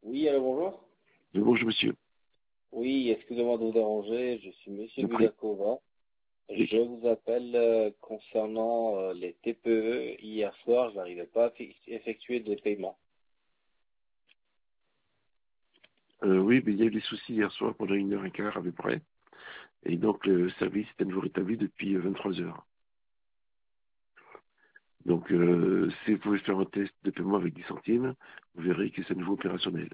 Oui, alors bonjour. Bonjour monsieur, Oui, excusez-moi de vous déranger, je suis je Monsieur vous en prie. Gudakova. Oui. Je vous appelle concernant les TPE. Hier soir, je n'arrivais pas à effectuer de paiement. Oui, mais il y a eu des soucis hier soir pendant 1h15 à peu près. Et donc le service est à nouveau rétabli depuis 23 heures. Donc si vous pouvez faire un test de paiement avec 10 centimes, vous verrez que c'est à nouveau opérationnel.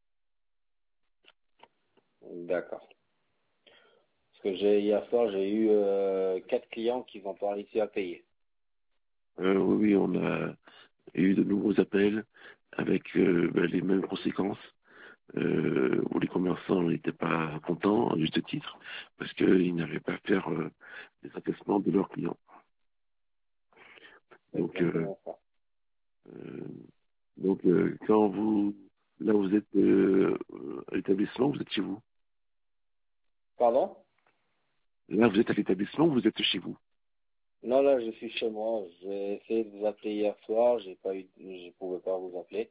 D'accord. Parce que hier soir, j'ai eu 4 clients qui n'ont pas réussi à payer. Oui, on a eu de nouveaux appels avec les mêmes conséquences, où les commerçants n'étaient pas contents, à juste titre, parce qu'ils n'arrivaient pas à faire les encaissements de leurs clients. C'est Donc, exactement ça. euh, quand là, vous êtes à l'établissement, vous êtes chez vous. Pardon? Là, vous êtes à l'établissement, vous êtes chez vous. Non, là, je suis chez moi. J'ai essayé de vous appeler hier soir, je pouvais pas vous appeler.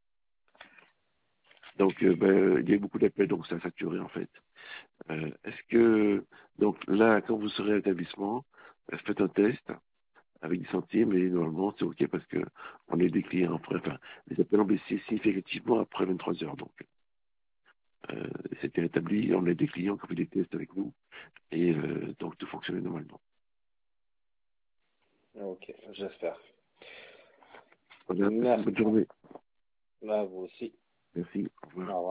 Donc, il y a eu beaucoup d'appels, donc ça a saturé en fait. Est-ce que, donc là, quand vous serez à l'établissement, faites un test avec 10 centimes et normalement c'est OK parce que on est des clients après, enfin, les appels ont baissé significativement après 23 heures. Donc, euh, c'était rétabli, on a des clients qui ont fait des tests avec nous et donc tout fonctionnait normalement. Ok, j'espère. Voilà, passez une bonne Merci. journée. À vous aussi. Merci, au revoir. Au revoir.